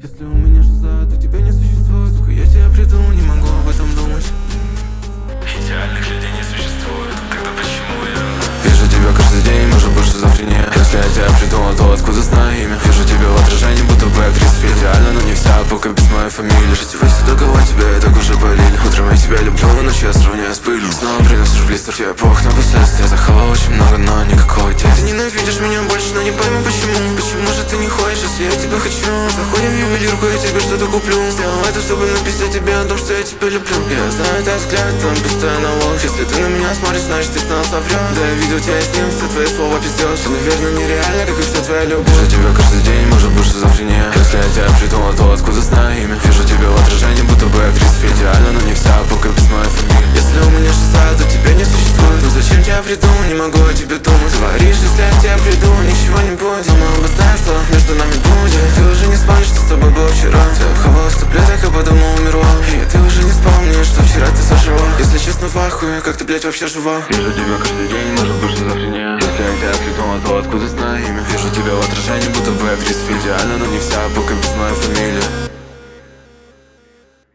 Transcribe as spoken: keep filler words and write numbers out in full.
Если у меня шиза, то тебя не существует. Сколько я тебя придумал, не могу об этом думать. Идеальных людей не существует. Тогда почему я вижу тебя каждый день, может больше завтра нет. Если я тебя придумал, то откуда знаю имя? Вижу тебя в отражении, будто бы актриса фильм. Идеально, но не вся, пока без моей фамилии. Житевой до кого тебя и так уже болели. Утром я тебя люблю, но ночью я сравняю с пылью. Снова приносишь блистер, я эпох на последствия. Захавал очень много, но никакого действия. Ты ненавидишь меня больше, но не пойму почему. Почему же ты не хочешь, если я тебя хочу? Заходим в ювелирку, я тебе что-то куплю. Сделал это, чтобы написать тебе о том, что я тебя люблю. Я знаю этот взгляд, там постоянно ложь. Если ты на меня смотришь, значит ты снова соврёшь. Да я видел тебя с ним, все твои слова пиздёж. Все, наверное, нереально, как и вся твоя любовь. Вижу тебя каждый день, может больше завтра нет. Если я тебя придумал, то откуда знаю имя? Вижу тебя в отражении, будто бы актриса фильм. Идеально, но не вся, пока без моей фамилии. Если у меня шиза, то тебя не существует. Ну зачем тебя придумал, не могу о тебе думать. Говоришь, если я тебя придумал, ничего не будет. Но мы оба знаем, что между нами будет. Ты уже не вспомнишь, что с тобой было вчера. Ты обхавалась в таблеток, а потом умерла. И ты уже не вспомнишь, что вчера ты сожила. Если честно, в ахуе, как ты, блядь, вообще жива. Вижу тебя каждый день, может больше завтра нет. Если я тебя придумал, то откуда знаю имя? Вижу тебя в отражении, будто бы актриса фильм. Идеально, но не вся, пока без моей фамилии.